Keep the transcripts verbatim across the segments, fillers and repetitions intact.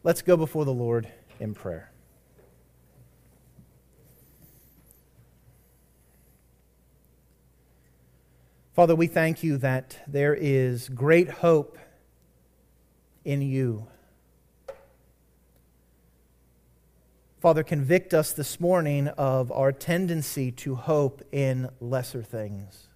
Let's go before the Lord in prayer. Father, we thank you that there is great hope in you. Father, convict us this morning of our tendency to hope in lesser things.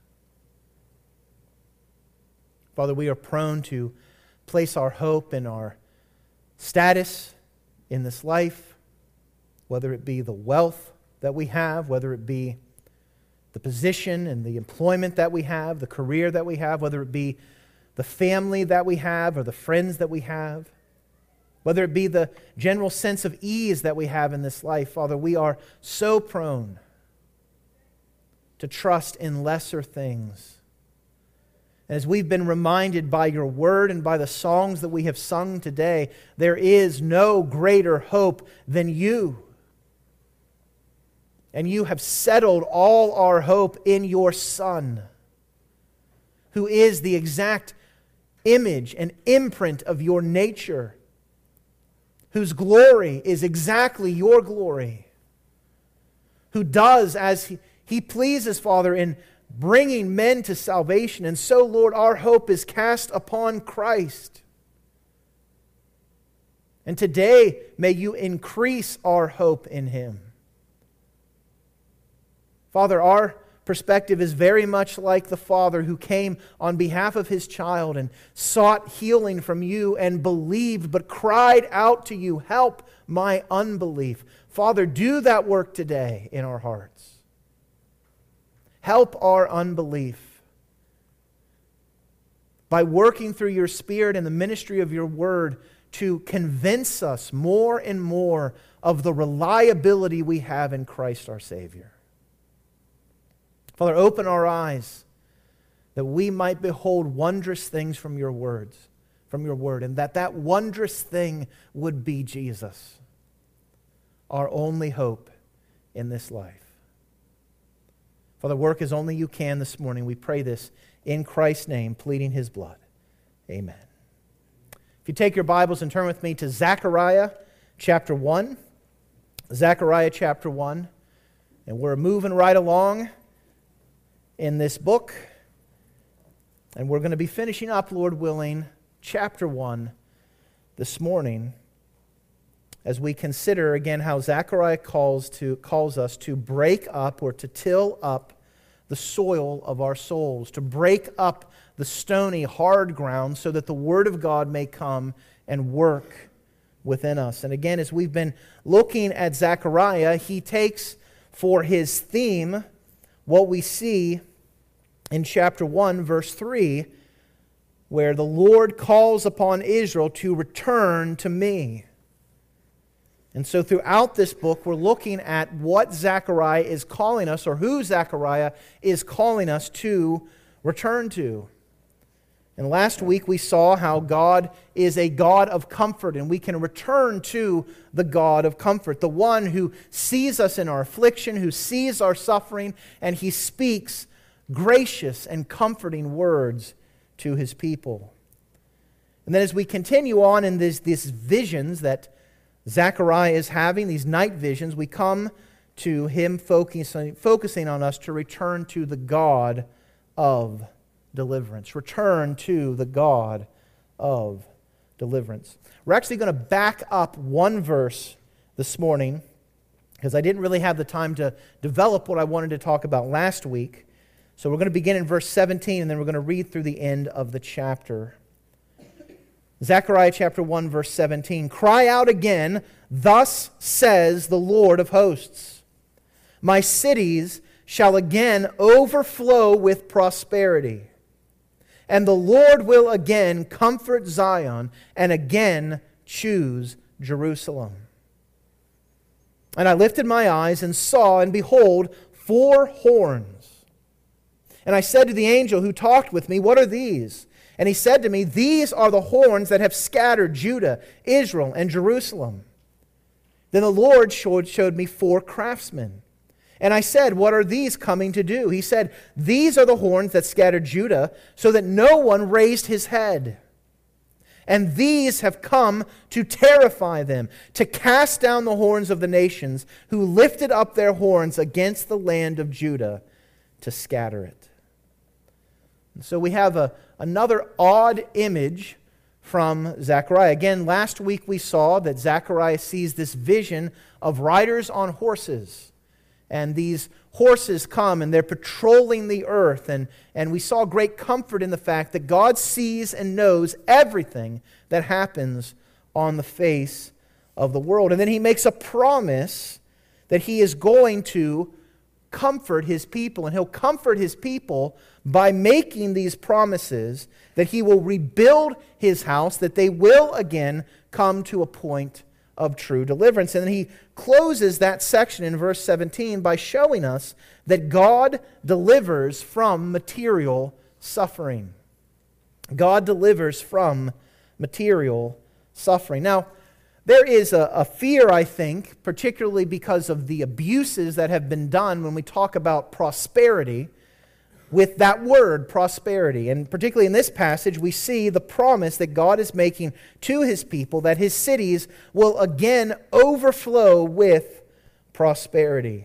Father, we are prone to place our hope in our status in this life, whether it be the wealth that we have, whether it be the position and the employment that we have, the career that we have, whether it be the family that we have or the friends that we have, whether it be the general sense of ease that we have in this life. Father, we are so prone to trust in lesser things. And as we've been reminded by your word and by the songs that we have sung today, there is no greater hope than you. And you have settled all our hope in your Son, who is the exact image and imprint of your nature, whose glory is exactly your glory, who does as he, he pleases, Father, in bringing men to salvation. And so, Lord, our hope is cast upon Christ. And today, may you increase our hope in Him. Father, our perspective is very much like the father who came on behalf of his child and sought healing from you and believed, but cried out to you, "Help my unbelief." Father, do that work today in our hearts. Help our unbelief by working through your Spirit and the ministry of your word to convince us more and more of the reliability we have in Christ our Savior. Father, open our eyes that we might behold wondrous things from your words, from your word, and that that wondrous thing would be Jesus, our only hope in this life. Father, work as only you can this morning. We pray this in Christ's name, pleading His blood. Amen. If you take your Bibles and turn with me to Zechariah chapter one. Zechariah chapter one. And we're moving right along in this book. And we're going to be finishing up, Lord willing, chapter one this morning as we consider again how Zechariah calls to calls us to break up or to till up the soil of our souls, to break up the stony, hard ground so that the Word of God may come and work within us. And again, as we've been looking at Zechariah, he takes for his theme what we see in chapter one, verse three, where the Lord calls upon Israel to return to me. And so throughout this book, we're looking at what Zechariah is calling us, or who Zechariah is calling us to return to. And last week we saw how God is a God of comfort, and we can return to the God of comfort, the one who sees us in our affliction, who sees our suffering, and He speaks gracious and comforting words to His people. And then as we continue on in this, these visions that Zechariah is having, these night visions, we come to him focusing, focusing on us to return to the God of deliverance. Return to the God of deliverance. We're actually going to back up one verse this morning because I didn't really have the time to develop what I wanted to talk about last week. So we're going to begin in verse seventeen, and then we're going to read through the end of the chapter. Zechariah chapter one, verse seventeen. Cry out again, thus says the Lord of hosts. My cities shall again overflow with prosperity, and the Lord will again comfort Zion and again choose Jerusalem. And I lifted my eyes and saw, and behold, four horns. And I said to the angel who talked with me, what are these? And he said to me, these are the horns that have scattered Judah, Israel, and Jerusalem. Then the Lord showed, showed me four craftsmen. And I said, what are these coming to do? He said, these are the horns that scattered Judah, so that no one raised his head. and these have come to terrify them, to cast down the horns of the nations, who lifted up their horns against the land of Judah to scatter it. And so we have a, another odd image from Zechariah. Again, last week we saw that Zechariah sees this vision of riders on horses. And these horses come and they're patrolling the earth. And, and we saw great comfort in the fact that God sees and knows everything that happens on the face of the world. And then he makes a promise that he is going to comfort his people. And he'll comfort his people by making these promises that he will rebuild his house, that they will again come to a point of true deliverance. And then he closes that section in verse seventeen by showing us that God delivers from material suffering. God delivers from material suffering. Now, there is a, a fear, I think, particularly because of the abuses that have been done when we talk about prosperity, with that word, prosperity. And particularly in this passage, we see the promise that God is making to his people that his cities will again overflow with prosperity.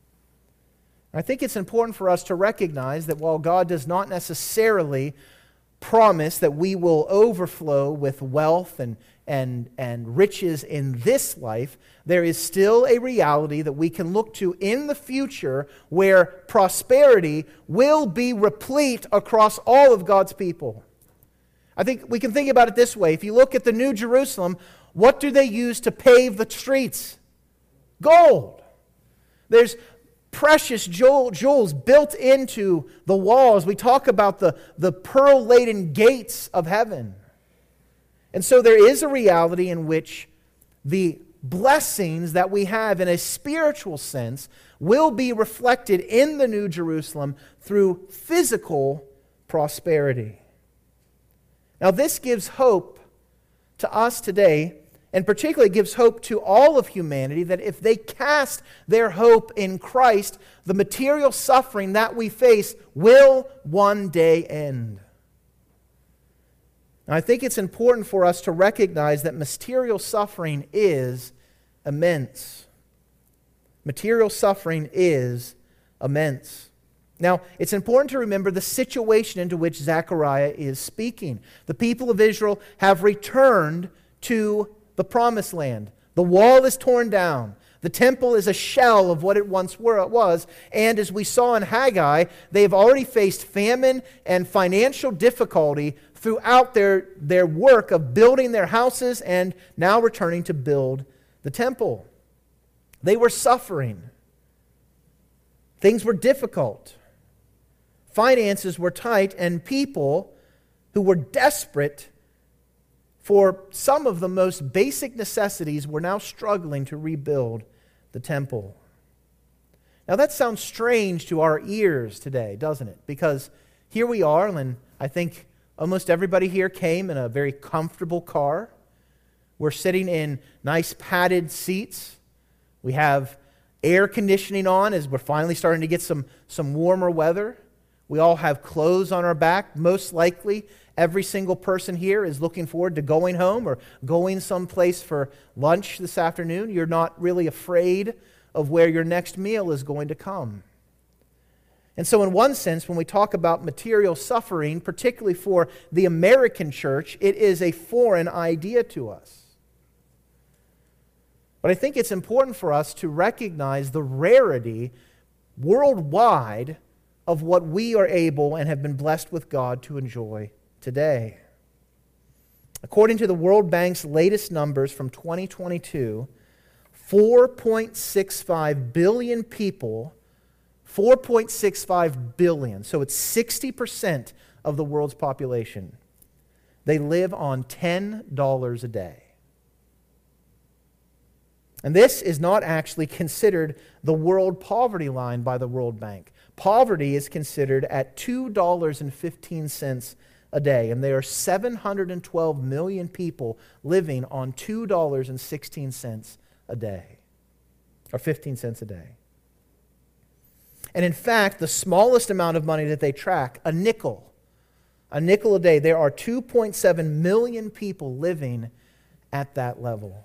I think it's important for us to recognize that while God does not necessarily promise that we will overflow with wealth and, and, and riches in this life, there is still a reality that we can look to in the future where prosperity will be replete across all of God's people. I think we can think about it this way. If you look at the New Jerusalem, what do they use to pave the streets? Gold. There's precious jewels built into the walls. We talk about the, the pearl-laden gates of heaven. And so there is a reality in which the blessings that we have in a spiritual sense will be reflected in the New Jerusalem through physical prosperity. Now, this gives hope to us today, and particularly gives hope to all of humanity, that if they cast their hope in Christ, the material suffering that we face will one day end. Now, I think it's important for us to recognize that material suffering is immense. Material suffering is immense. Now, it's important to remember the situation into which Zechariah is speaking. The people of Israel have returned to the promised land. The wall is torn down. The temple is a shell of what it once was. And as we saw in Haggai, they've already faced famine and financial difficulty throughout their, their work of building their houses and now returning to build the temple. They were suffering. Things were difficult. Finances were tight, and people who were desperate for some of the most basic necessities were now struggling to rebuild the temple. Now that sounds strange to our ears today, doesn't it? Because here we are, and I think almost everybody here came in a very comfortable car. We're sitting in nice padded seats. We have air conditioning on as we're finally starting to get some, some warmer weather. We all have clothes on our back. Most likely, every single person here is looking forward to going home or going someplace for lunch this afternoon. You're not really afraid of where your next meal is going to come. And so in one sense, when we talk about material suffering, particularly for the American church, it is a foreign idea to us. But I think it's important for us to recognize the rarity worldwide of what we are able and have been blessed with God to enjoy today. According to the World Bank's latest numbers from twenty twenty-two, four point six five billion people, four point six five billion, so it's sixty percent of the world's population, they live on ten dollars a day. And this is not actually considered the world poverty line by the World Bank. Poverty is considered at two dollars and fifteen cents a day, and there are seven hundred twelve million people living on two dollars and sixteen cents a day, or fifteen cents a day. And in fact, the smallest amount of money that they track, a nickel, A nickel a day. There are two point seven million people living at that level.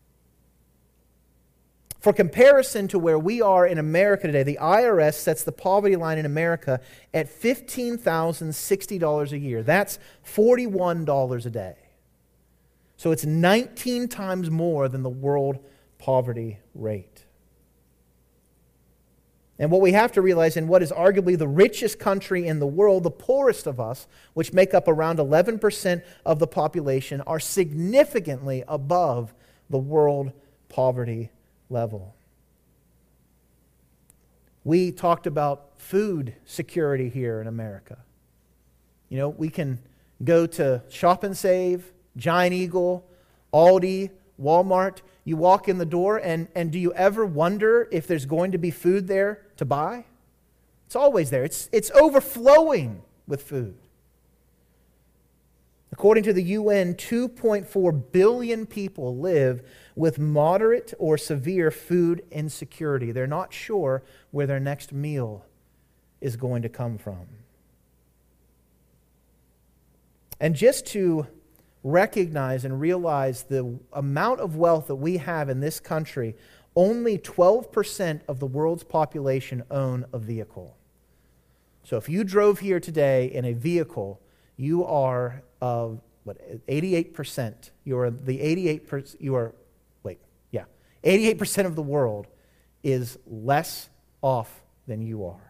For comparison to where we are in America today, the I R S sets the poverty line in America at fifteen thousand sixty dollars a year. That's forty-one dollars a day. So it's nineteen times more than the world poverty rate. And what we have to realize, in what is arguably the richest country in the world, the poorest of us, which make up around eleven percent of the population, are significantly above the world poverty level. We talked about food security here in America. You know, we can go to Shop and Save, Giant Eagle, Aldi, Walmart. You walk in the door, and, and do you ever wonder if there's going to be food there to buy? It's always there. It's, it's overflowing with food. According to the U N, two point four billion people live with moderate or severe food insecurity. They're not sure where their next meal is going to come from. And just to recognize and realize the amount of wealth that we have in this country, only twelve percent of the world's population own a vehicle. So if you drove here today in a vehicle, you are of what eighty-eight percent. You are the eighty-eight percent. You are wait, yeah, eighty-eight percent of the world is less off than you are.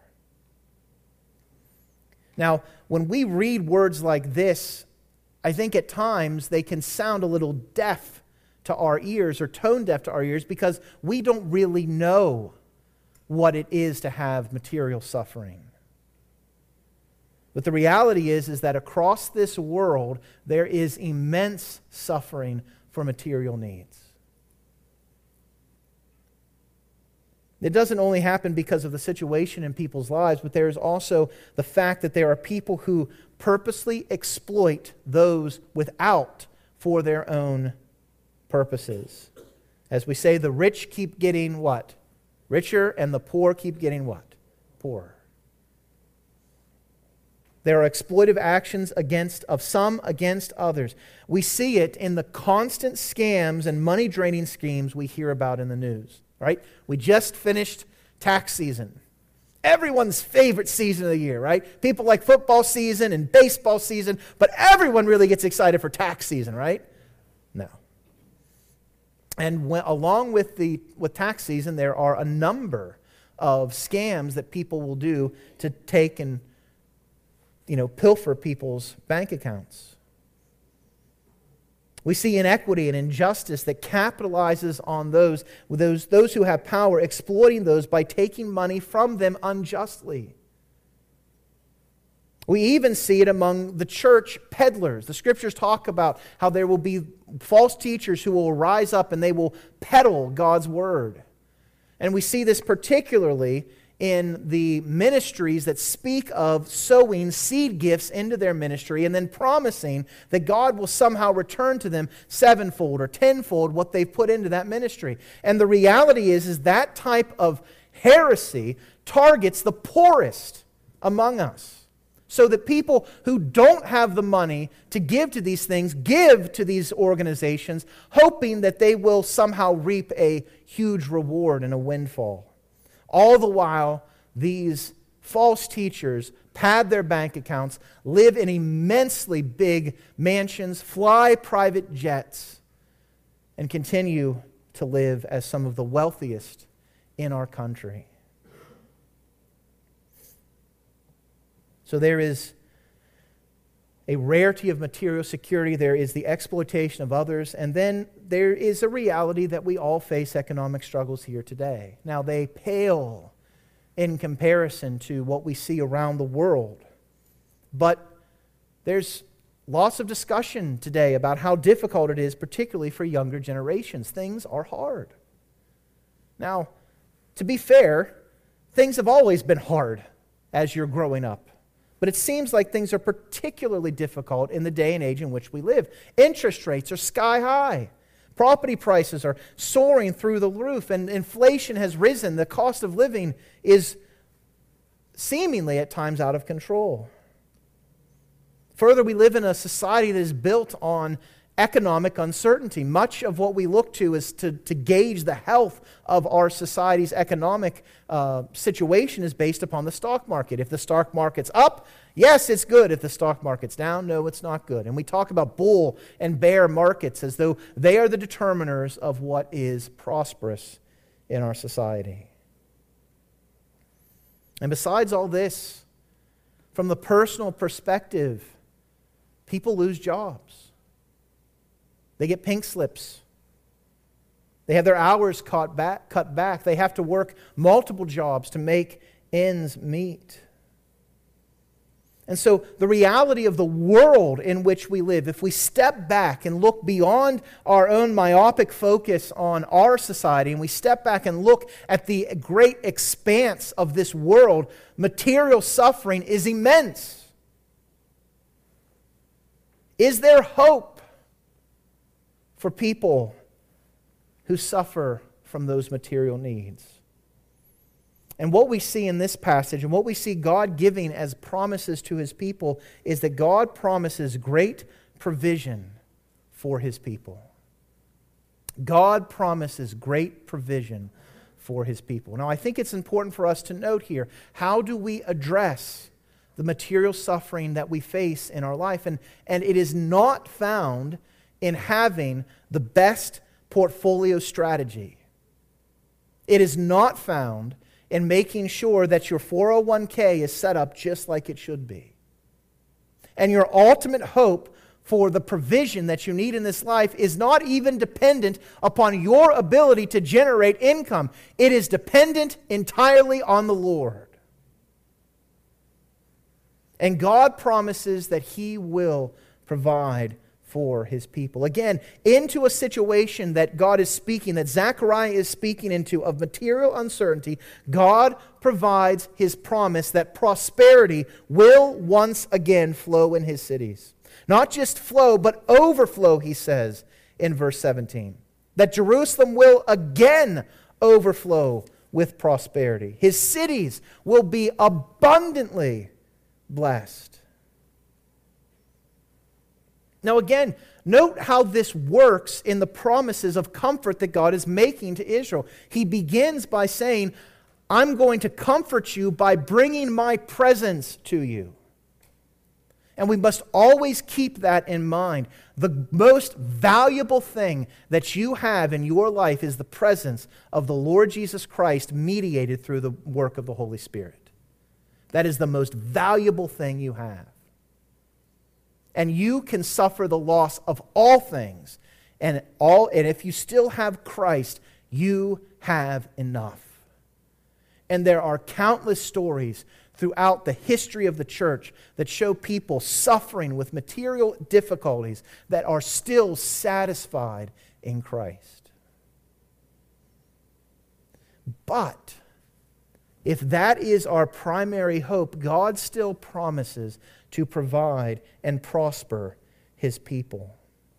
Now, when we read words like this, I think at times they can sound a little deaf to our ears or tone deaf to our ears because we don't really know what it is to have material suffering. But the reality is, is that across this world, there is immense suffering for material needs. It doesn't only happen because of the situation in people's lives, but there is also the fact that there are people who purposely exploit those without for their own purposes. As we say, the rich keep getting what? Richer, and the poor keep getting what? Poorer. There are exploitive actions against of some against others. We see it in the constant scams and money-draining schemes we hear about in the news. Right? We just finished tax season. Everyone's favorite season of the year, right? People like football season and baseball season, but everyone really gets excited for tax season, right? No. And when, along with the with tax season, there are a number of scams that people will do to take and, you know, pilfer people's bank accounts. We see inequity and injustice that capitalizes on those, those, those who have power, exploiting those by taking money from them unjustly. We even see it among the church peddlers. The Scriptures talk about how there will be false teachers who will rise up and they will peddle God's Word. And we see this particularly in the ministries that speak of sowing seed gifts into their ministry and then promising that God will somehow return to them sevenfold or tenfold what they've put into that ministry. And the reality is, is that type of heresy targets the poorest among us. So that people who don't have the money to give to these things give to these organizations, hoping that they will somehow reap a huge reward and a windfall. All the while, these false teachers pad their bank accounts, live in immensely big mansions, fly private jets, and continue to live as some of the wealthiest in our country. So there is a rarity of material security, there is the exploitation of others, and then there is a reality that we all face economic struggles here today. Now, they pale in comparison to what we see around the world, but there's lots of discussion today about how difficult it is, particularly for younger generations. Things are hard. Now, to be fair, things have always been hard as you're growing up. But it seems like things are particularly difficult in the day and age in which we live. Interest rates are sky high. Property prices are soaring through the roof, and inflation has risen. The cost of living is seemingly at times out of control. Further, we live in a society that is built on economic uncertainty. Much of what we look to is to, to gauge the health of our society's economic uh, situation is based upon the stock market. If the stock market's up, yes, it's good. If the stock market's down, no, it's not good. And we talk about bull and bear markets as though they are the determiners of what is prosperous in our society. And besides all this, from the personal perspective, people lose jobs. They get pink slips. They have their hours cut back, cut back. They have to work multiple jobs to make ends meet. And so the reality of the world in which we live, if we step back and look beyond our own myopic focus on our society, and we step back and look at the great expanse of this world, material suffering is immense. Is there hope for people who suffer from those material needs? And what we see in this passage, and what we see God giving as promises to His people, is that God promises great provision for His people. God promises great provision for His people. Now, I think it's important for us to note here, how do we address the material suffering that we face in our life? And, and it is not found in having the best portfolio strategy. It is not found in making sure that your four oh one k is set up just like it should be. And your ultimate hope for the provision that you need in this life is not even dependent upon your ability to generate income. It is dependent entirely on the Lord. And God promises that He will provide for His people. Again, into a situation that God is speaking, that Zechariah is speaking into, of material uncertainty, God provides His promise that prosperity will once again flow in His cities. Not just flow, but overflow, He says in verse seventeen. That Jerusalem will again overflow with prosperity. His cities will be abundantly blessed. Now again, note how this works in the promises of comfort that God is making to Israel. He begins by saying, I'm going to comfort you by bringing my presence to you. And we must always keep that in mind. The most valuable thing that you have in your life is the presence of the Lord Jesus Christ mediated through the work of the Holy Spirit. That is the most valuable thing you have. And you can suffer the loss of all things. And all and if you still have Christ, you have enough. And there are countless stories throughout the history of the church that show people suffering with material difficulties that are still satisfied in Christ. But if that is our primary hope, God still promises to provide and prosper His people.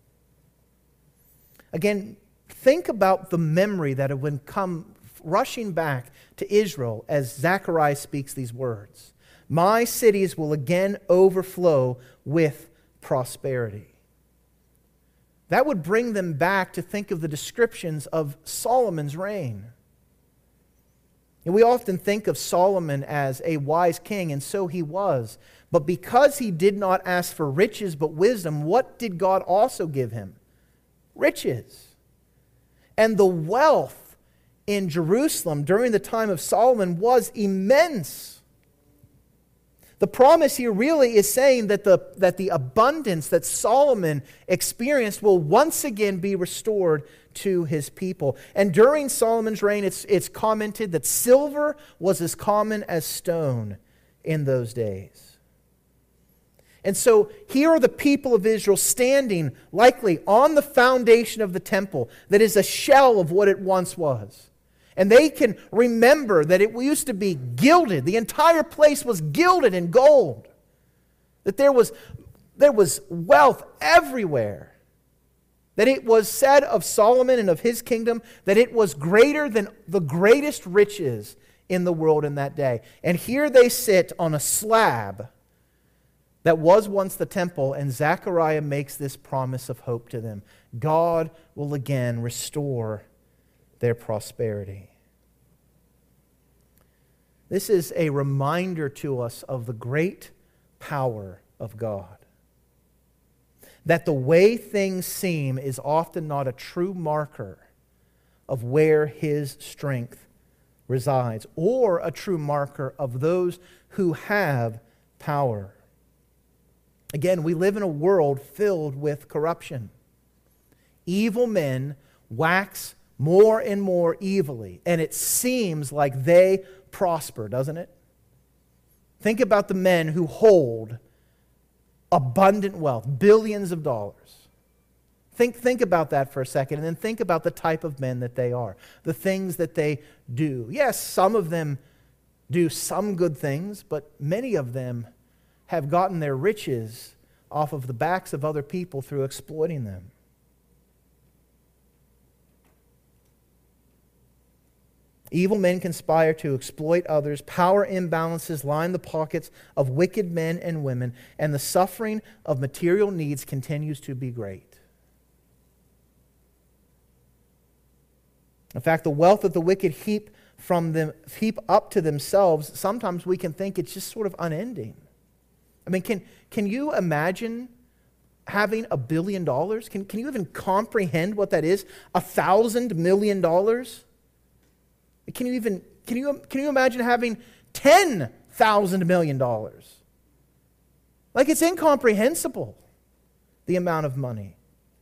Again, think about the memory that would come rushing back to Israel as Zechariah speaks these words. My cities will again overflow with prosperity. That would bring them back to think of the descriptions of Solomon's reign. And we often think of Solomon as a wise king, and so he was. But because he did not ask for riches but wisdom, what did God also give him? Riches. And the wealth in Jerusalem during the time of Solomon was immense. The promise here really is saying that the, that the abundance that Solomon experienced will once again be restored to his people. And during Solomon's reign, it's, it's commented that silver was as common as stone in those days. And so here are the people of Israel standing likely on the foundation of the temple that is a shell of what it once was. And they can remember that it used to be gilded. The entire place was gilded in gold. That there was, there was wealth everywhere. That it was said of Solomon and of his kingdom that it was greater than the greatest riches in the world in that day. And here they sit on a slab that was once the temple, and Zechariah makes this promise of hope to them. God will again restore their prosperity. This is a reminder to us of the great power of God. That the way things seem is often not a true marker of where His strength resides, or a true marker of those who have power. Again, we live in a world filled with corruption. Evil men wax more and more evilly, and it seems like they prosper, doesn't it? Think about the men who hold abundant wealth, billions of dollars. Think, think about that for a second, and then think about the type of men that they are, the things that they do. Yes, some of them do some good things, but many of them have gotten their riches off of the backs of other people through exploiting them. Evil men conspire to exploit others. Power imbalances line the pockets of wicked men and women, and the suffering of material needs continues to be great. In fact, the wealth that the wicked heap from them, heap up to themselves, sometimes we can think it's just sort of unending. I mean, can, can you imagine having a billion dollars? Can, can you even comprehend what that is? A thousand million dollars? Can you even can you can you imagine having ten thousand million dollars? Like, it's incomprehensible, the amount of money.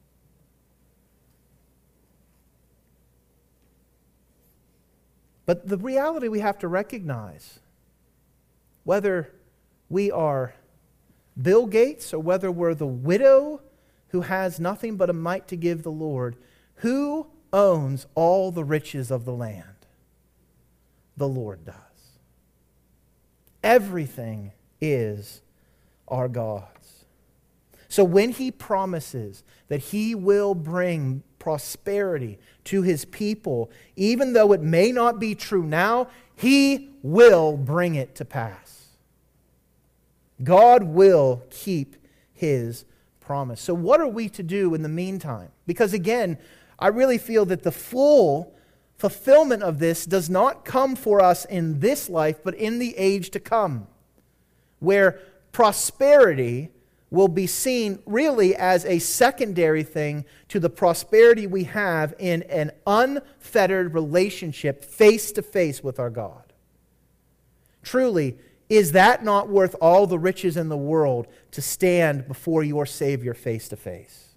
But the reality we have to recognize, whether we are Bill Gates or whether we're the widow who has nothing but a mite to give the Lord, who owns all the riches of the land? The Lord does. Everything is our God's. So when He promises that He will bring prosperity to His people, even though it may not be true now, He will bring it to pass. God will keep His promise. So what are we to do in the meantime? Because again, I really feel that the full fulfillment of this does not come for us in this life, but in the age to come, where prosperity will be seen really as a secondary thing to the prosperity we have in an unfettered relationship face to face with our God. Truly, is that not worth all the riches in the world to stand before your Savior face to face?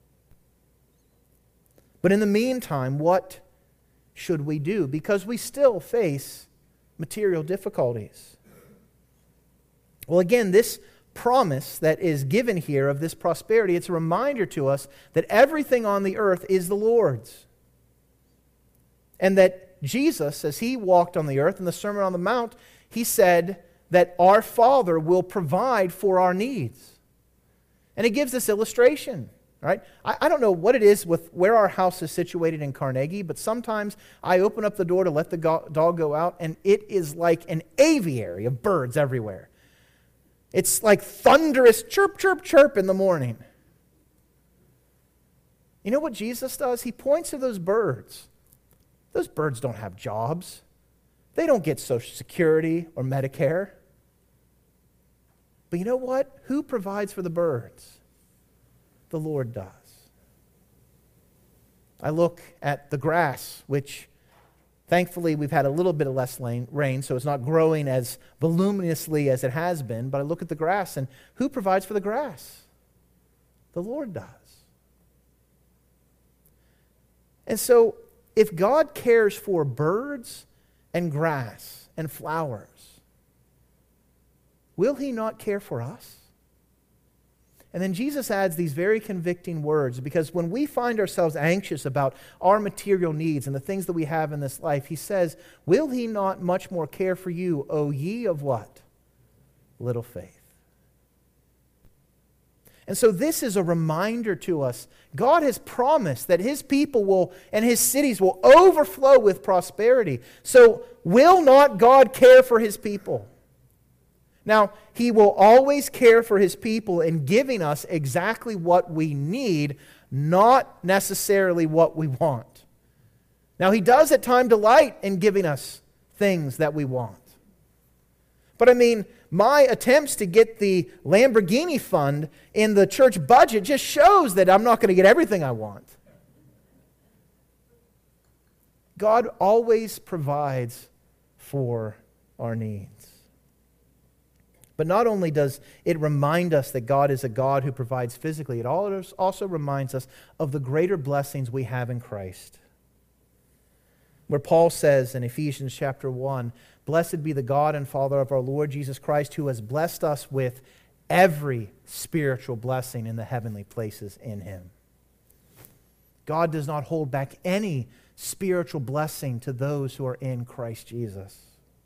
But in the meantime, what should we do? Because we still face material difficulties. Well, again, this promise that is given here of this prosperity, it's a reminder to us that everything on the earth is the Lord's. And that Jesus, as He walked on the earth in the Sermon on the Mount, He said that our Father will provide for our needs. And He gives this illustration. Right? I, I don't know what it is with where our house is situated in Carnegie, but sometimes I open up the door to let the go- dog go out, and it is like an aviary of birds everywhere. It's like thunderous chirp, chirp, chirp in the morning. You know what Jesus does? He points to those birds. Those birds don't have jobs. They don't get Social Security or Medicare. But you know what? Who provides for the birds? The Lord does. I look at the grass, which thankfully we've had a little bit of less rain, so it's not growing as voluminously as it has been, but I look at the grass, and who provides for the grass? The Lord does. And so, if God cares for birds and grass and flowers, will He not care for us? And then Jesus adds these very convicting words, because when we find ourselves anxious about our material needs and the things that we have in this life, He says, will He not much more care for you, O ye of what? Little faith. And so this is a reminder to us. God has promised that His people will and His cities will overflow with prosperity. So will not God care for His people? Now, He will always care for His people in giving us exactly what we need, not necessarily what we want. Now, He does at times delight in giving us things that we want. But I mean, my attempts to get the Lamborghini fund in the church budget just shows that I'm not going to get everything I want. God always provides for our needs. But not only does it remind us that God is a God who provides physically, it also reminds us of the greater blessings we have in Christ. Where Paul says in Ephesians chapter one, "Blessed be the God and Father of our Lord Jesus Christ, who has blessed us with every spiritual blessing in the heavenly places in Him." God does not hold back any spiritual blessing to those who are in Christ Jesus.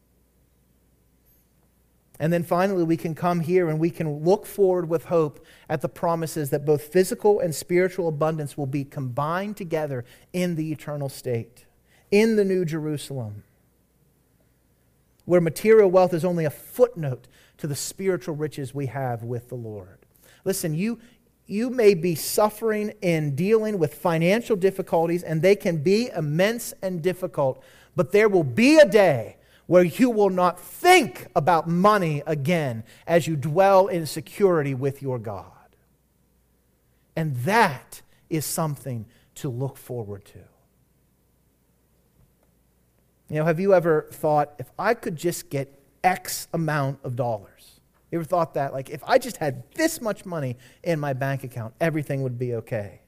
And then finally, we can come here and we can look forward with hope at the promises that both physical and spiritual abundance will be combined together in the eternal state, in the New Jerusalem, where material wealth is only a footnote to the spiritual riches we have with the Lord. Listen, you, you may be suffering in dealing with financial difficulties, and they can be immense and difficult, but there will be a day where you will not think about money again as you dwell in security with your God. And that is something to look forward to. You know, have you ever thought, if I could just get X amount of dollars? You ever thought that? Like, if I just had this much money in my bank account, everything would be okay.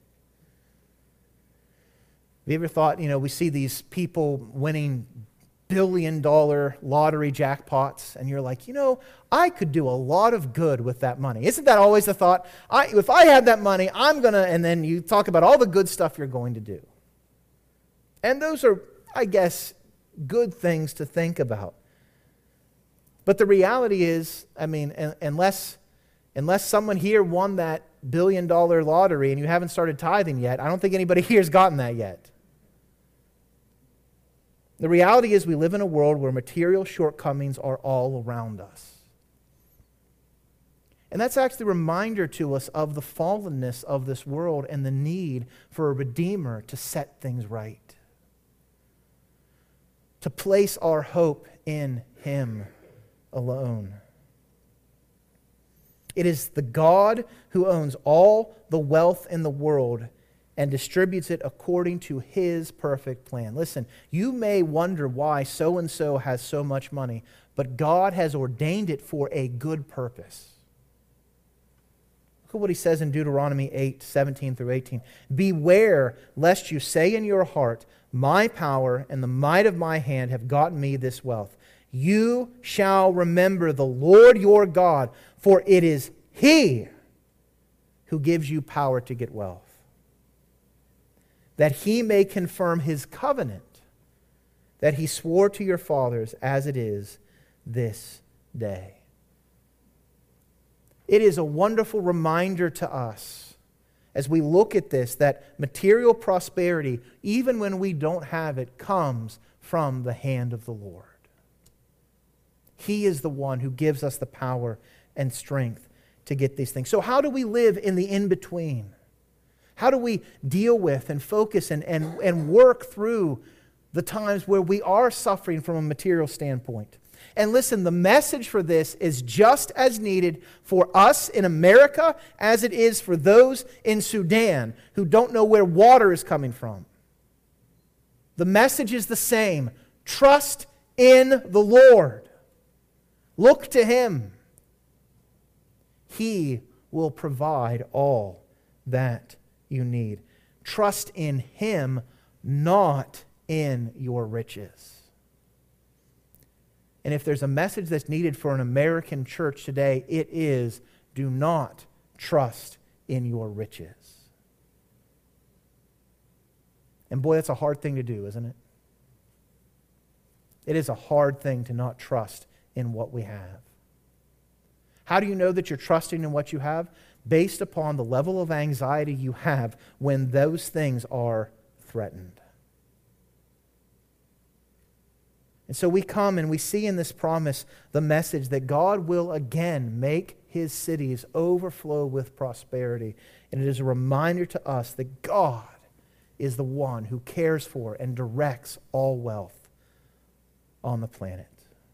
Have you ever thought, you know, we see these people winning billion dollar lottery jackpots, and you're like, you know, I could do a lot of good with that money. Isn't that always the thought? I, if I had that money, I'm going to, and then you talk about all the good stuff you're going to do. And those are, I guess, good things to think about. But the reality is, I mean, unless, unless someone here won that billion dollar lottery and you haven't started tithing yet, I don't think anybody here has gotten that yet. The reality is we live in a world where material shortcomings are all around us. And that's actually a reminder to us of the fallenness of this world and the need for a Redeemer to set things right. To place our hope in Him alone. It is the God who owns all the wealth in the world and distributes it according to His perfect plan. Listen, you may wonder why so-and-so has so much money, but God has ordained it for a good purpose. Look at what He says in Deuteronomy eight, seventeen through eighteen. "Beware lest you say in your heart, my power and the might of my hand have gotten me this wealth. You shall remember the Lord your God, for it is He who gives you power to get wealth, that He may confirm His covenant that He swore to your fathers as it is this day." It is a wonderful reminder to us as we look at this that material prosperity, even when we don't have it, comes from the hand of the Lord. He is the one who gives us the power and strength to get these things. So how do we live in the in-between? How do we deal with and focus and, and, and work through the times where we are suffering from a material standpoint? And listen, the message for this is just as needed for us in America as it is for those in Sudan who don't know where water is coming from. The message is the same. Trust in the Lord. Look to Him. He will provide all that you need. Trust in Him, not in your riches. And if there's a message that's needed for an American church today, it is, do not trust in your riches. And boy, that's a hard thing to do, isn't it? It is a hard thing to not trust in what we have. How do you know that you're trusting in what you have? Based upon the level of anxiety you have when those things are threatened. And so we come and we see in this promise the message that God will again make his cities overflow with prosperity. And it is a reminder to us that God is the one who cares for and directs all wealth on the planet.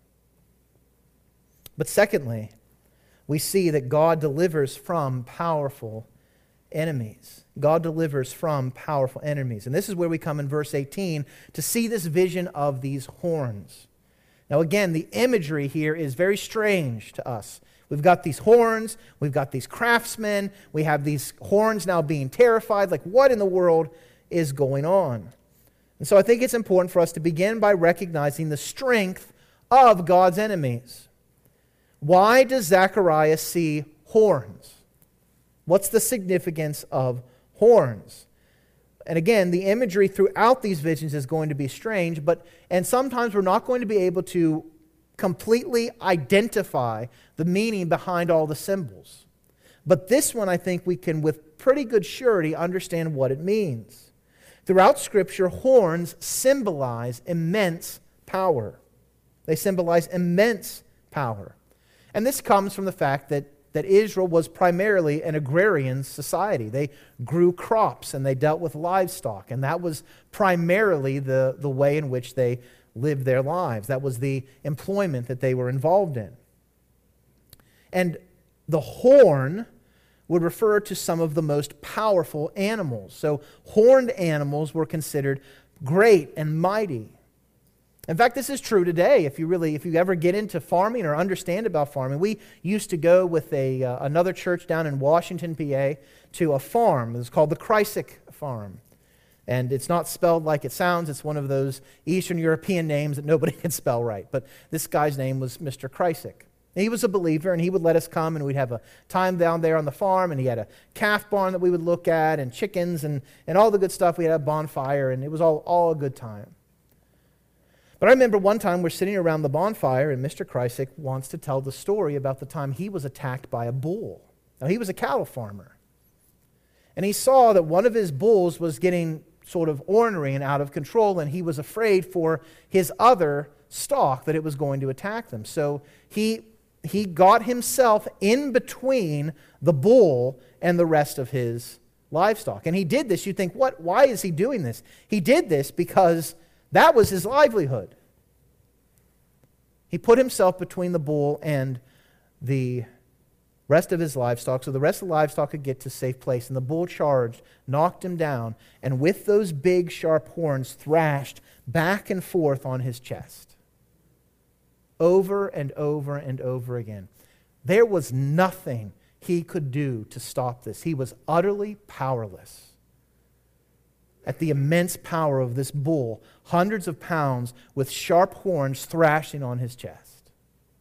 But secondly, we see that God delivers from powerful enemies. God delivers from powerful enemies. And this is where we come in verse eighteen to see this vision of these horns. Now again, the imagery here is very strange to us. We've got these horns, we've got these craftsmen, we have these horns now being terrified. Like, what in the world is going on? And so I think it's important for us to begin by recognizing the strength of God's enemies. Why does Zechariah see horns? What's the significance of horns? And again, the imagery throughout these visions is going to be strange, but and sometimes we're not going to be able to completely identify the meaning behind all the symbols. But this one, I think we can with pretty good surety understand what it means. Throughout Scripture, horns symbolize immense power. They symbolize immense power. And this comes from the fact that, that Israel was primarily an agrarian society. They grew crops and they dealt with livestock, and that was primarily the, the way in which they lived their lives. That was the employment that they were involved in. And the horn would refer to some of the most powerful animals. So horned animals were considered great and mighty. In fact, this is true today. If you really, if you ever get into farming or understand about farming, we used to go with a uh, another church down in Washington, P A, to a farm. It was called the Kreisig Farm. And it's not spelled like it sounds. It's one of those Eastern European names that nobody can spell right. But this guy's name was Mister Kreisig. He was a believer, and he would let us come, and we'd have a time down there on the farm, and he had a calf barn that we would look at, and chickens, and, and all the good stuff. We had a bonfire, and it was all, all a good time. But I remember one time we're sitting around the bonfire, and Mister Kreisig wants to tell the story about the time he was attacked by a bull. Now, he was a cattle farmer. And he saw that one of his bulls was getting sort of ornery and out of control, and he was afraid for his other stock that it was going to attack them. So he, he got himself in between the bull and the rest of his livestock. And he did this. You think, what? Why is he doing this? He did this because that was his livelihood. He put himself between the bull and the rest of his livestock, so the rest of the livestock could get to a safe place. And the bull charged, knocked him down, and with those big sharp horns thrashed back and forth on his chest. Over and over and over again. There was nothing he could do to stop this. He was utterly powerless at the immense power of this bull, hundreds of pounds with sharp horns thrashing on his chest.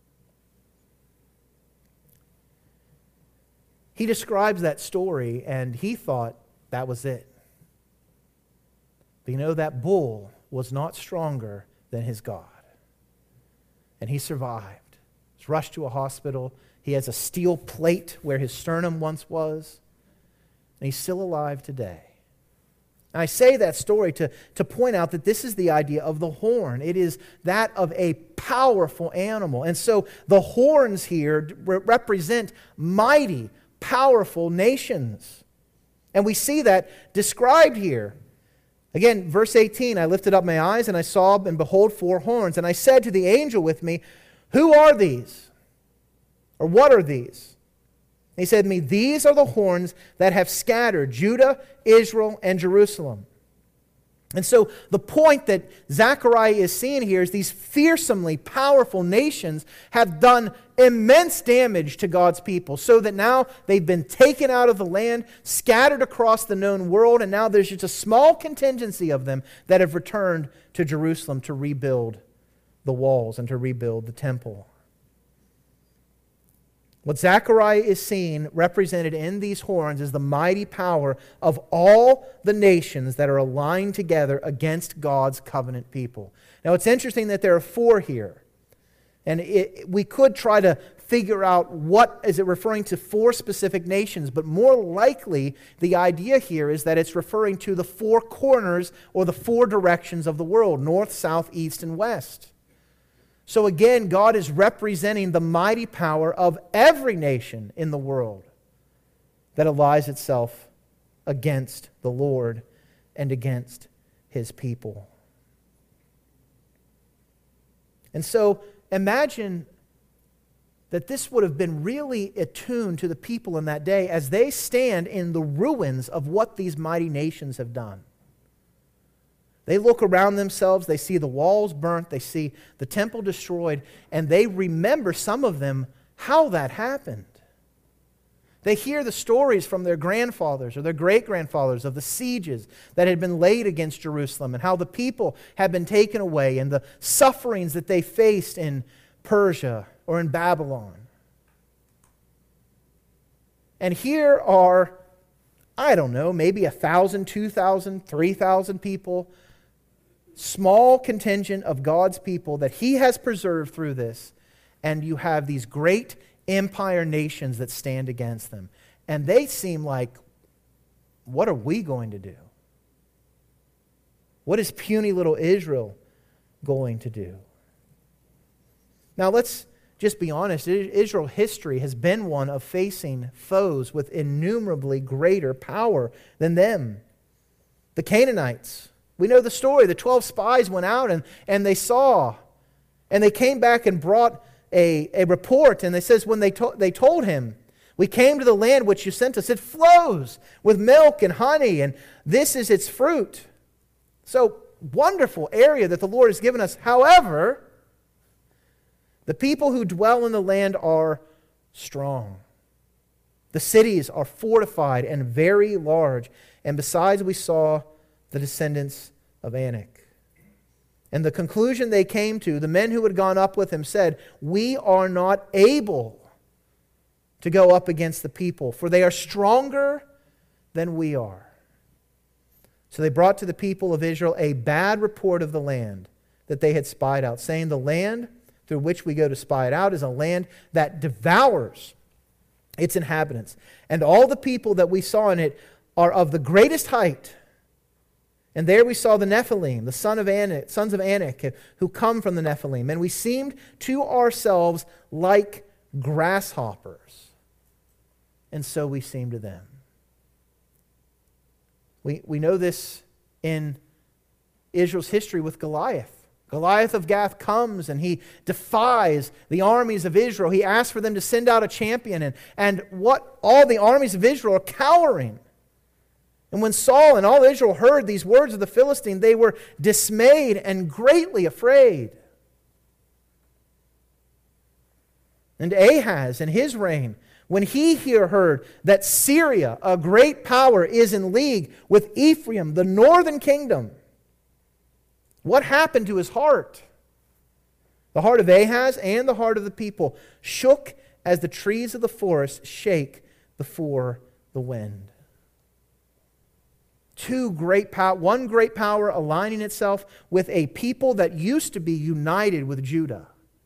He describes that story, and he thought that was it. But you know, that bull was not stronger than his God. And he survived. He's rushed to a hospital. He has a steel plate where his sternum once was. And he's still alive today. And I say that story to, to point out that this is the idea of the horn. It is that of a powerful animal. And so the horns here re- represent mighty, powerful nations. And we see that described here. Again, verse eighteen, I lifted up my eyes and I saw and behold four horns. And I said to the angel with me, who are these? Or what are these? He said to me, these are the horns that have scattered Judah, Israel, and Jerusalem. And so the point that Zechariah is seeing here is these fearsomely powerful nations have done immense damage to God's people, so that now they've been taken out of the land, scattered across the known world, and now there's just a small contingency of them that have returned to Jerusalem to rebuild the walls and to rebuild the temple. What Zechariah is seeing represented in these horns is the mighty power of all the nations that are aligned together against God's covenant people. Now, it's interesting that there are four here. And it, we could try to figure out what is it referring to four specific nations, but more likely the idea here is that it's referring to the four corners or the four directions of the world, north, south, east, and west. So again, God is representing the mighty power of every nation in the world that allies itself against the Lord and against His people. And so imagine that this would have been really attuned to the people in that day as they stand in the ruins of what these mighty nations have done. They look around themselves, they see the walls burnt, they see the temple destroyed, and they remember, some of them, how that happened. They hear the stories from their grandfathers or their great-grandfathers of the sieges that had been laid against Jerusalem and how the people had been taken away and the sufferings that they faced in Persia or in Babylon. And here are, I don't know, maybe a thousand, two thousand, three thousand people, small contingent of God's people that He has preserved through this, and you have these great empire nations that stand against them. And they seem like, what are we going to do? What is puny little Israel going to do? Now let's just be honest. Israel history has been one of facing foes with innumerably greater power than them. The Canaanites. We know the story. The twelve spies went out and, and they saw. And they came back and brought a, a report. And it says when they, to, they told him, we came to the land which you sent us. It flows with milk and honey. And this is its fruit. So wonderful area that the Lord has given us. However, the people who dwell in the land are strong. The cities are fortified and very large. And besides, we saw the descendants of Anak. And the conclusion they came to, the men who had gone up with him said, we are not able to go up against the people, for they are stronger than we are. So they brought to the people of Israel a bad report of the land that they had spied out, saying, the land through which we go to spy it out is a land that devours its inhabitants. And all the people that we saw in it are of the greatest height. And there we saw the Nephilim, the son of Anak, sons of Anak, who come from the Nephilim. And we seemed to ourselves like grasshoppers. And so we seemed to them. We, we know this in Israel's history with Goliath. Goliath of Gath comes and he defies the armies of Israel. He asks for them to send out a champion. And, and what all the armies of Israel are cowering. And when Saul and all Israel heard these words of the Philistine, they were dismayed and greatly afraid. And Ahaz in his reign, when he here heard that Syria, a great power, is in league with Ephraim, the northern kingdom, what happened to his heart? The heart of Ahaz and the heart of the people shook as the trees of the forest shake before the wind. Two great power, one great power aligning itself with a people that used to be united with Judah.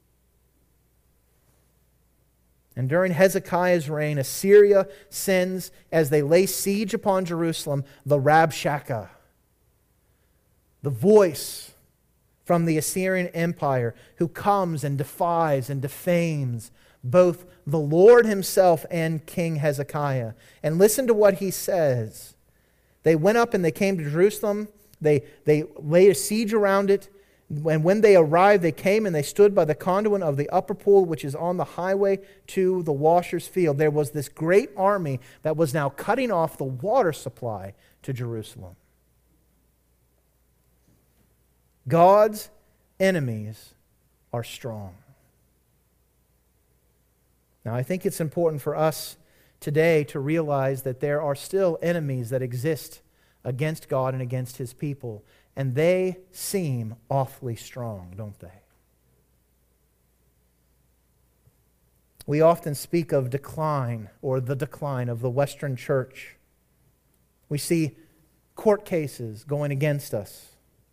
And during Hezekiah's reign, Assyria sends, as they lay siege upon Jerusalem, the Rabshakeh, the voice from the Assyrian Empire, who comes and defies and defames both the Lord himself and King Hezekiah. And listen to what he says. They went up and they came to Jerusalem. They, they laid a siege around it. And when they arrived, they came and they stood by the conduit of the upper pool, which is on the highway to the washer's field. There was this great army that was now cutting off the water supply to Jerusalem. God's enemies are strong. Now, I think it's important for us today to realize that there are still enemies that exist against God and against His people, and they seem awfully strong, don't they? We often speak of decline or the decline of the Western church. We see court cases going against us.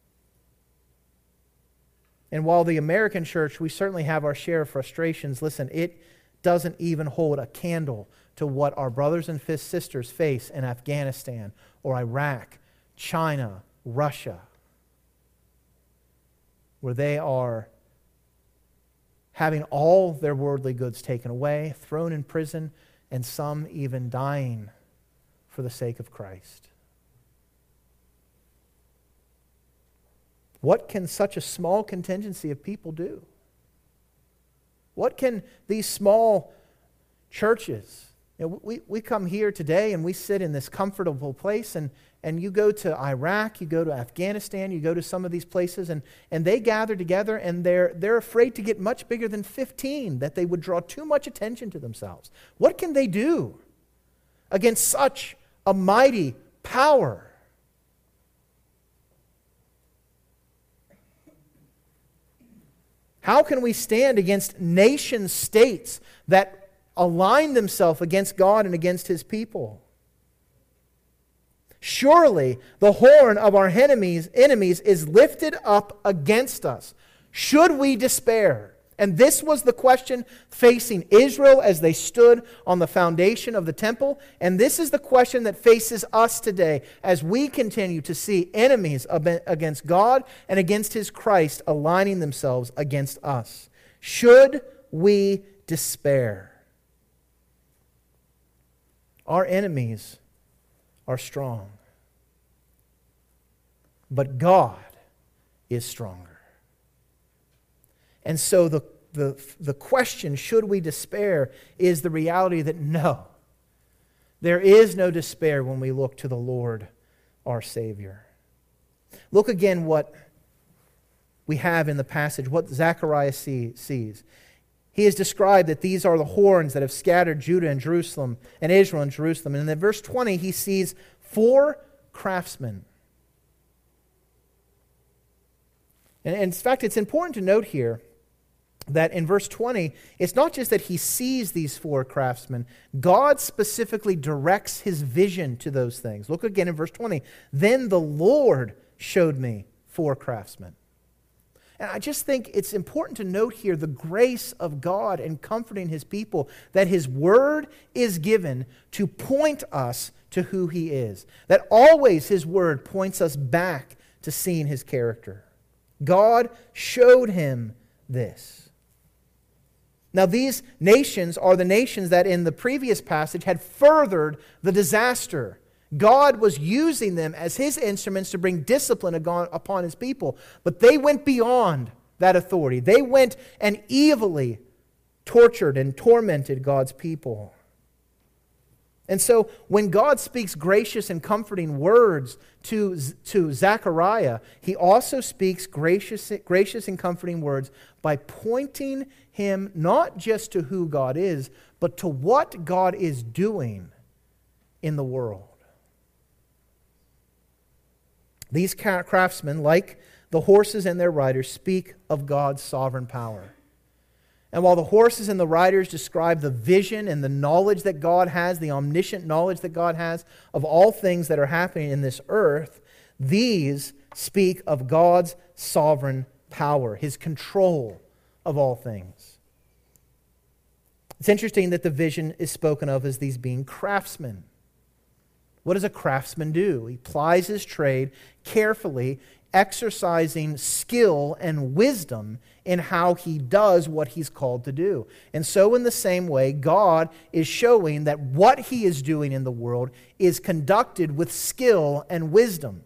And while the American church, we certainly have our share of frustrations, listen, it doesn't even hold a candle to what our brothers and sisters face in Afghanistan or Iraq, China, Russia, where they are having all their worldly goods taken away, thrown in prison, and some even dying for the sake of Christ. What can such a small contingency of people do? What can these small churches, you know, we, we come here today and we sit in this comfortable place, and, and you go to Iraq, you go to Afghanistan, you go to some of these places, and, and they gather together, and they're, they're afraid to get much bigger than fifteen, that they would draw too much attention to themselves. What can they do against such a mighty power? How can we stand against nation states that align themselves against God and against His people? Surely the horn of our enemies, enemies is lifted up against us. Should we despair? And this was the question facing Israel as they stood on the foundation of the temple. And this is the question that faces us today as we continue to see enemies against God and against His Christ aligning themselves against us. Should we despair? Our enemies are strong, but God is stronger. And so the, the, the question, should we despair, is the reality that no, there is no despair when we look to the Lord, our Savior. Look again what we have in the passage, what Zechariah see, sees. He has described that these are the horns that have scattered Judah and Jerusalem, and Israel and Jerusalem. And in verse twenty, he sees four craftsmen. And in fact, it's important to note here that in verse twenty, it's not just that he sees these four craftsmen. God specifically directs His vision to those things. Look again in verse twenty. Then the Lord showed me four craftsmen. And I just think it's important to note here the grace of God in comforting His people, that His word is given to point us to who He is. That always His word points us back to seeing His character. God showed him this. Now, these nations are the nations that in the previous passage had furthered the disaster. God was using them as His instruments to bring discipline upon His people. But they went beyond that authority. They went and evilly tortured and tormented God's people. And so when God speaks gracious and comforting words to, to Zechariah, He also speaks gracious, gracious and comforting words by pointing him not just to who God is, but to what God is doing in the world. These craftsmen, like the horses and their riders, speak of God's sovereign power. And while the horses and the riders describe the vision and the knowledge that God has, the omniscient knowledge that God has of all things that are happening in this earth, these speak of God's sovereign power, His control of all things. It's interesting that the vision is spoken of as these being craftsmen. What does a craftsman do? He plies his trade carefully, exercising skill and wisdom in how he does what he's called to do. And so in the same way, God is showing that what He is doing in the world is conducted with skill and wisdom.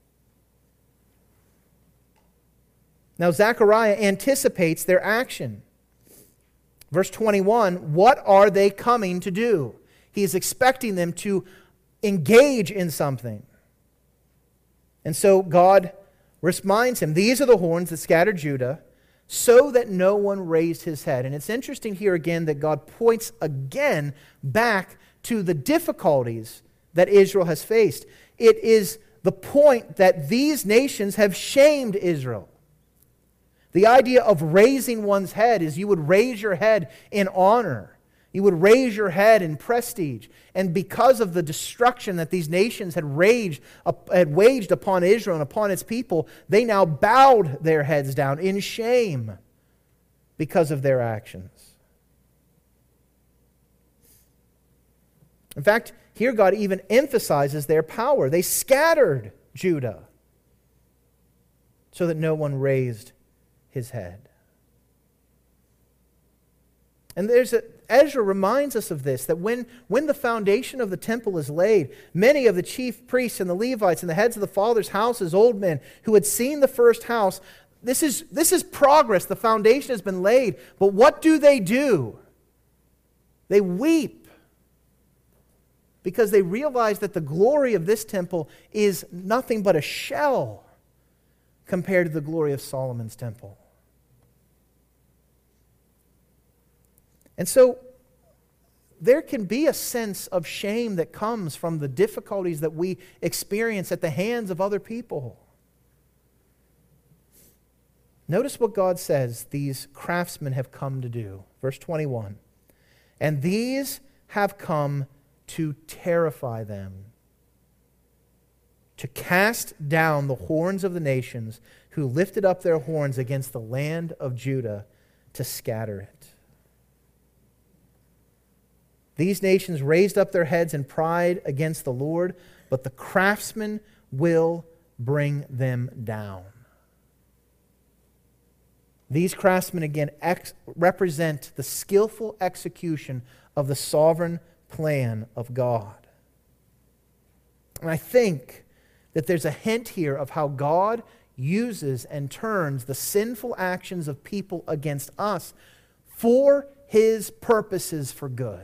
Now Zechariah anticipates their action. Verse twenty-one, what are they coming to do? He is expecting them to engage in something. And so God reminds him, these are the horns that scattered Judah, so that no one raised his head. And it's interesting here again that God points again back to the difficulties that Israel has faced. It is the point that these nations have shamed Israel. The idea of raising one's head is you would raise your head in honor. You would raise your head in prestige. And because of the destruction that these nations had raged, had waged upon Israel and upon its people, they now bowed their heads down in shame because of their actions. In fact, here God even emphasizes their power. They scattered Judah so that no one raised his head. And there's a, Ezra reminds us of this, that when, when the foundation of the temple is laid, many of the chief priests and the Levites and the heads of the fathers' houses, old men who had seen the first house, this is, this is progress. The foundation has been laid. But what do they do? They weep because they realize that the glory of this temple is nothing but a shell compared to the glory of Solomon's temple. And so there can be a sense of shame that comes from the difficulties that we experience at the hands of other people. Notice what God says these craftsmen have come to do. Verse twenty-one. And these have come to terrify them, to cast down the horns of the nations who lifted up their horns against the land of Judah to scatter it. These nations raised up their heads in pride against the Lord, but the craftsmen will bring them down. These craftsmen, again, ex- represent the skillful execution of the sovereign plan of God. And I think that there's a hint here of how God uses and turns the sinful actions of people against us for His purposes for good.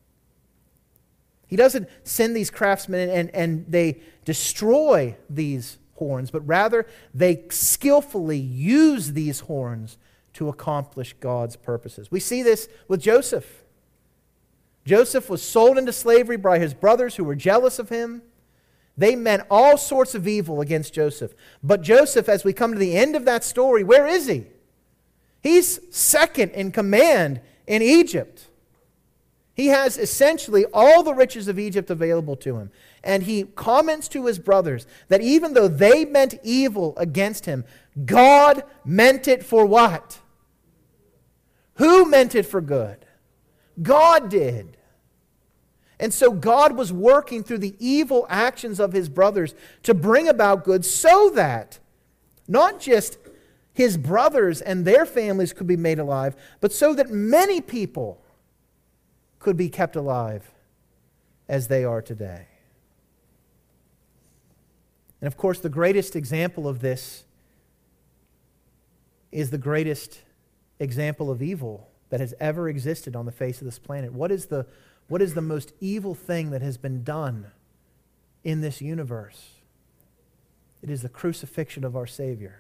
He doesn't send these craftsmen and, and they destroy these horns, but rather they skillfully use these horns to accomplish God's purposes. We see this with Joseph. Joseph was sold into slavery by his brothers who were jealous of him. They meant all sorts of evil against Joseph. But Joseph, as we come to the end of that story, where is he? He's second in command in Egypt. He has essentially all the riches of Egypt available to him. And he comments to his brothers that even though they meant evil against him, God meant it for what? Who meant it for good? God did. And so God was working through the evil actions of his brothers to bring about good so that not just his brothers and their families could be made alive, but so that many people could be kept alive as they are today. And of course, the greatest example of this is the greatest example of evil that has ever existed on the face of this planet. What is the, what is the most evil thing that has been done in this universe? It is the crucifixion of our Savior.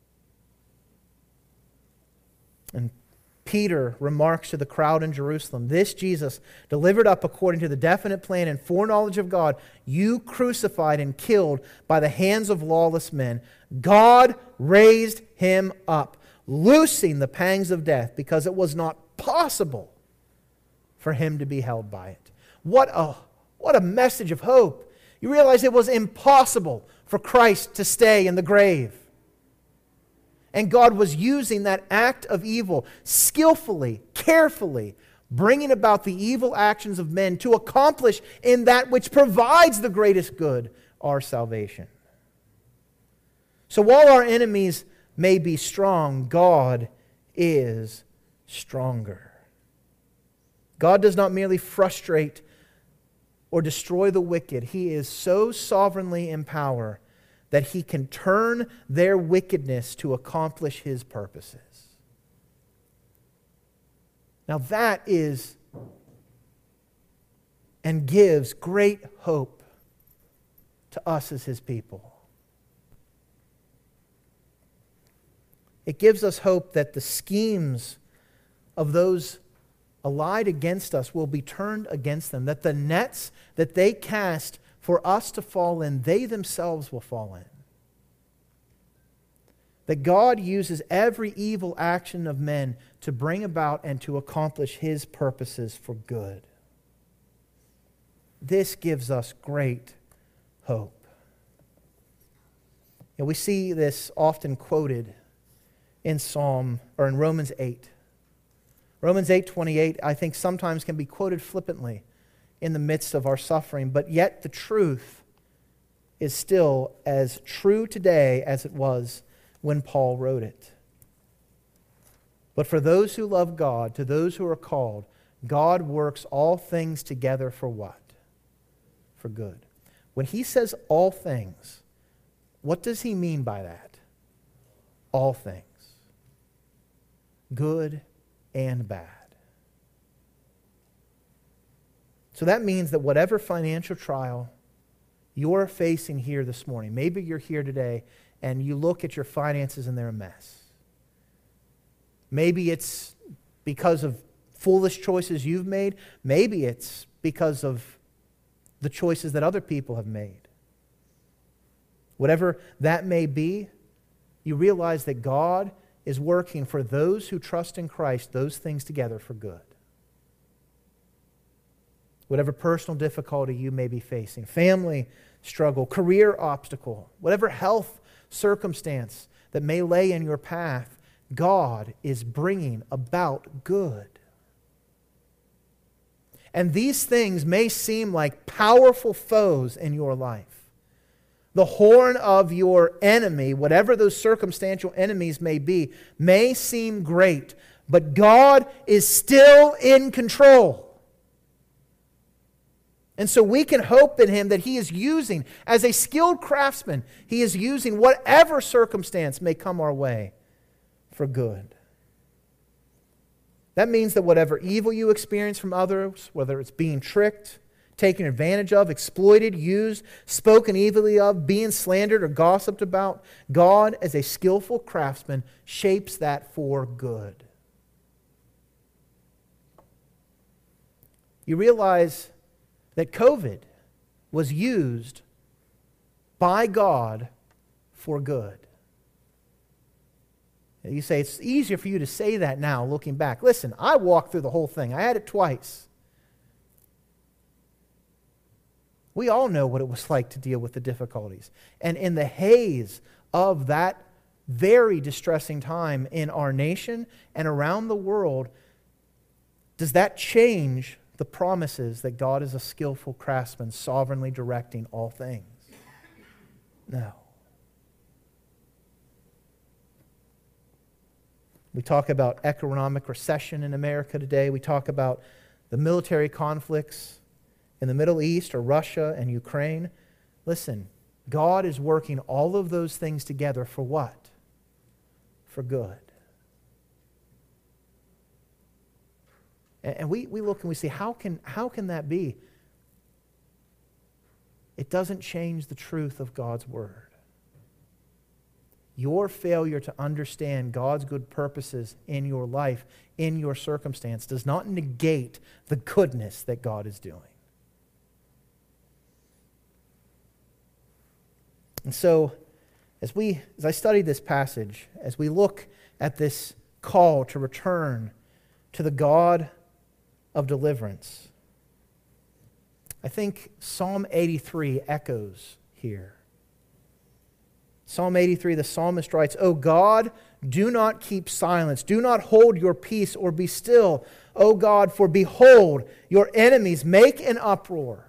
And Peter remarks to the crowd in Jerusalem, this Jesus, delivered up according to the definite plan and foreknowledge of God, you crucified and killed by the hands of lawless men. God raised him up, loosing the pangs of death, because it was not possible for him to be held by it. What a, what a message of hope. You realize it was impossible for Christ to stay in the grave. And God was using that act of evil skillfully, carefully, bringing about the evil actions of men to accomplish in that which provides the greatest good, our salvation. So while our enemies may be strong, God is stronger. God does not merely frustrate or destroy the wicked. He is so sovereignly in power that He can turn their wickedness to accomplish His purposes. Now that is and gives great hope to us as His people. It gives us hope that the schemes of those allied against us will be turned against them, that the nets that they cast for us to fall in, they themselves will fall in. That God uses every evil action of men to bring about and to accomplish His purposes for good. This gives us great hope. And we see this often quoted in Psalm or in Romans eight. Romans eight twenty-eight, I think, sometimes can be quoted flippantly in the midst of our suffering, but yet the truth is still as true today as it was when Paul wrote it. But for those who love God, to those who are called, God works all things together for what? For good. When he says all things, what does he mean by that? All things. Good and bad. So that means that whatever financial trial you're facing here this morning, maybe you're here today and you look at your finances and they're a mess. Maybe it's because of foolish choices you've made. Maybe it's because of the choices that other people have made. Whatever that may be, you realize that God is working for those who trust in Christ, those things together for good. Whatever personal difficulty you may be facing, family struggle, career obstacle, whatever health circumstance that may lay in your path, God is bringing about good. And these things may seem like powerful foes in your life. The horn of your enemy, whatever those circumstantial enemies may be, may seem great, but God is still in control. And so we can hope in Him that He is using, as a skilled craftsman, He is using whatever circumstance may come our way for good. That means that whatever evil you experience from others, whether it's being tricked, taken advantage of, exploited, used, spoken evilly of, being slandered or gossiped about, God, as a skillful craftsman, shapes that for good. You realize that COVID was used by God for good. You say, it's easier for you to say that now, looking back. Listen, I walked through the whole thing. I had it twice. We all know what it was like to deal with the difficulties. And in the haze of that very distressing time in our nation and around the world, does that change the promises that God is a skillful craftsman, sovereignly directing all things? No. We talk about economic recession in America today. We talk about the military conflicts in the Middle East or Russia and Ukraine. Listen, God is working all of those things together for what? For good. And we, we look and we say, how can, how can that be? It doesn't change the truth of God's Word. Your failure to understand God's good purposes in your life, in your circumstance, does not negate the goodness that God is doing. And so, as we, as I studied this passage, as we look at this call to return to the God of deliverance, I think Psalm eighty-three echoes here. Psalm eighty-three, the psalmist writes, O God, do not keep silence. Do not hold your peace or be still. O God, for behold, your enemies make an uproar.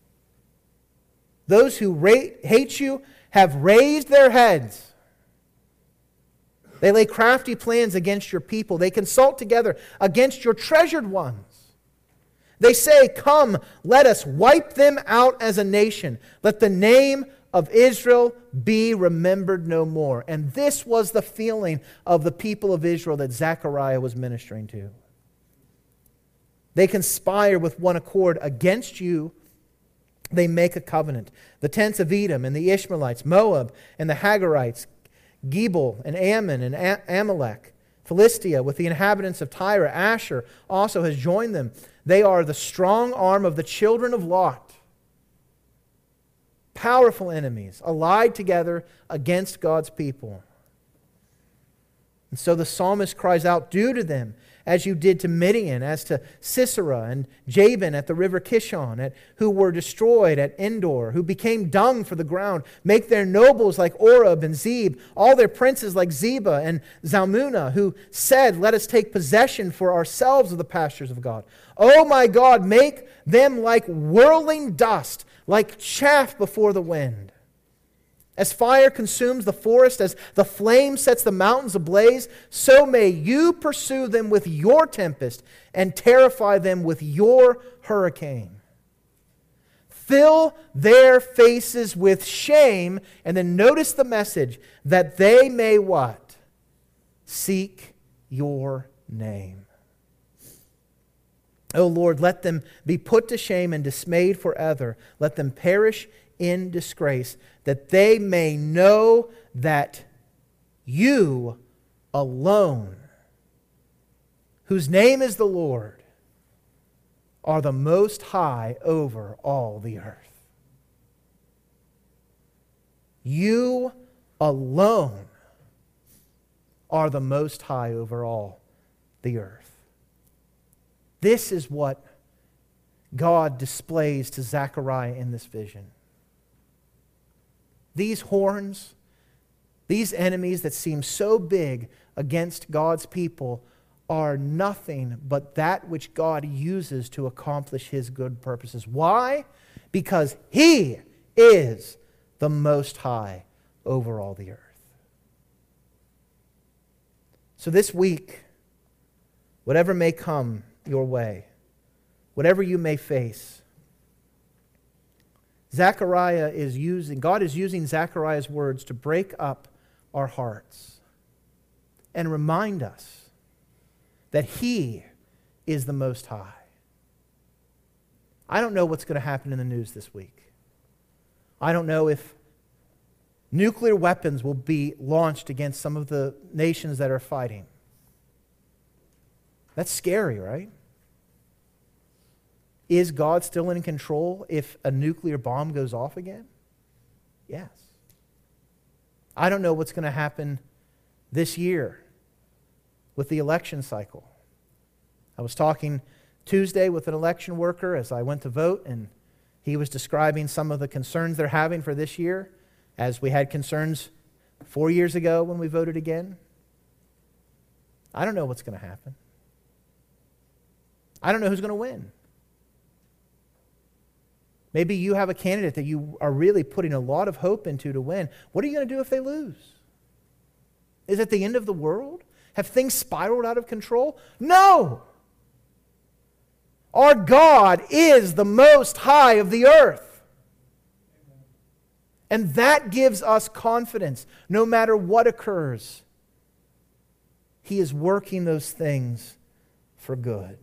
Those who rate, hate you have raised their heads. They lay crafty plans against your people. They consult together against your treasured ones. They say, come, let us wipe them out as a nation. Let the name of Israel be remembered no more. And this was the feeling of the people of Israel that Zechariah was ministering to. They conspire with one accord against you. They make a covenant. The tents of Edom and the Ishmaelites, Moab and the Hagarites, Gebal and Ammon and Amalek, Philistia with the inhabitants of Tyre, Asher also has joined them. They are the strong arm of the children of Lot. Powerful enemies, allied together against God's people. And so the psalmist cries out, do to them as you did to Midian, as to Sisera and Jabin at the river Kishon, at, who were destroyed at Endor, who became dung for the ground. Make their nobles like Oreb and Zeb, all their princes like Zeba and Zalmunna, who said, let us take possession for ourselves of the pastures of God. Oh my God, make them like whirling dust, like chaff before the wind. As fire consumes the forest, as the flame sets the mountains ablaze, so may you pursue them with your tempest and terrify them with your hurricane. Fill their faces with shame, and then notice the message, that they may what? Seek your name. O Lord, let them be put to shame and dismayed forever. Let them perish in disgrace, that they may know that you alone, whose name is the Lord, are the most high over all the earth. You alone are the most high over all the earth. This is what God displays to Zechariah in this vision. These horns, these enemies that seem so big against God's people, are nothing but that which God uses to accomplish His good purposes. Why? Because He is the Most High over all the earth. So this week, whatever may come your way, whatever you may face, Zechariah is using, God is using Zechariah's words to break up our hearts and remind us that He is the Most High. I don't know what's going to happen in the news this week. I don't know if nuclear weapons will be launched against some of the nations that are fighting. That's scary, right? Is God still in control if a nuclear bomb goes off again? Yes. I don't know what's going to happen this year with the election cycle. I was talking Tuesday with an election worker as I went to vote, and he was describing some of the concerns they're having for this year, as we had concerns four years ago when we voted again. I don't know what's going to happen. I don't know who's going to win. Maybe you have a candidate that you are really putting a lot of hope into to win. What are you going to do if they lose? Is it the end of the world? Have things spiraled out of control? No! Our God is the Most High of the earth. And that gives us confidence. No matter what occurs, He is working those things for good.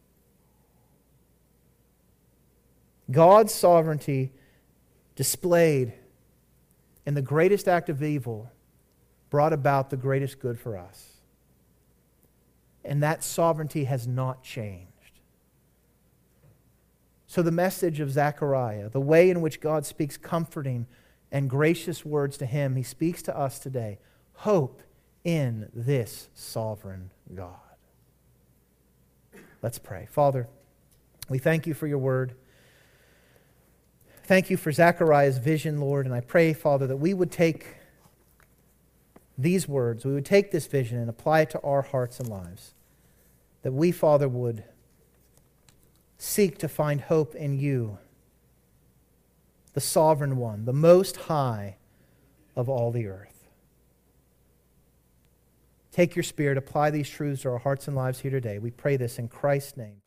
God's sovereignty displayed in the greatest act of evil brought about the greatest good for us. And that sovereignty has not changed. So the message of Zechariah, the way in which God speaks comforting and gracious words to him, He speaks to us today. Hope in this sovereign God. Let's pray. Father, we thank You for Your word. Thank You for Zechariah's vision, Lord, and I pray, Father, that we would take these words, we would take this vision and apply it to our hearts and lives. That we, Father, would seek to find hope in You, the sovereign one, the most high of all the earth. Take Your Spirit, apply these truths to our hearts and lives here today. We pray this in Christ's name.